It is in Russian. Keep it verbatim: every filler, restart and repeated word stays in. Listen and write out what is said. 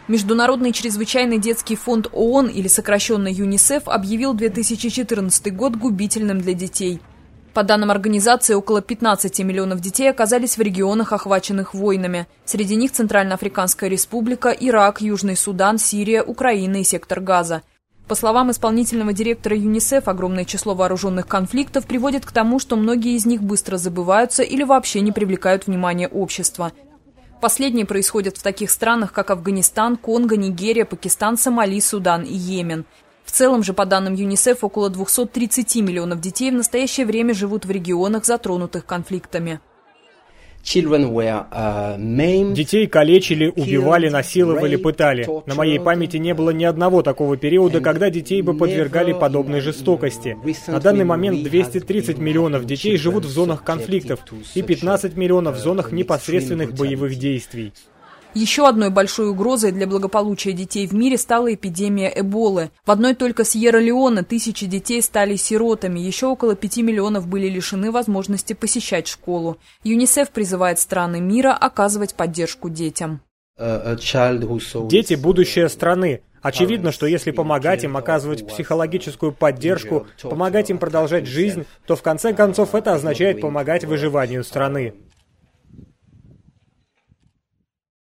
Международный чрезвычайный детский фонд ООН, или сокращенно ЮНИСЕФ, объявил две тысячи четырнадцатый год губительным для детей. По данным организации, около пятнадцати миллионов детей оказались в регионах, охваченных войнами. Среди них Центральноафриканская республика, Ирак, Южный Судан, Сирия, Украина и сектор Газа. По словам исполнительного директора ЮНИСЕФ, огромное число вооруженных конфликтов приводит к тому, что многие из них быстро забываются или вообще не привлекают внимание общества. Последние происходят в таких странах, как Афганистан, Конго, Нигерия, Пакистан, Сомали, Судан и Йемен. В целом же, по данным ЮНИСЕФ, около двухсот тридцати миллионов детей в настоящее время живут в регионах, затронутых конфликтами. Детей калечили, убивали, насиловали, пытали. На моей памяти не было ни одного такого периода, когда детей бы подвергали подобной жестокости. На данный момент двести тридцать миллионов детей живут в зонах конфликтов и пятнадцать миллионов в зонах непосредственных боевых действий. Еще одной большой угрозой для благополучия детей в мире стала эпидемия Эболы. В одной только Сьерра-Леоне тысячи детей стали сиротами, еще около пяти миллионов были лишены возможности посещать школу. ЮНИСЕФ призывает страны мира оказывать поддержку детям. Дети – будущее страны. Очевидно, что если помогать им, оказывать психологическую поддержку, помогать им продолжать жизнь, то в конце концов это означает помогать выживанию страны.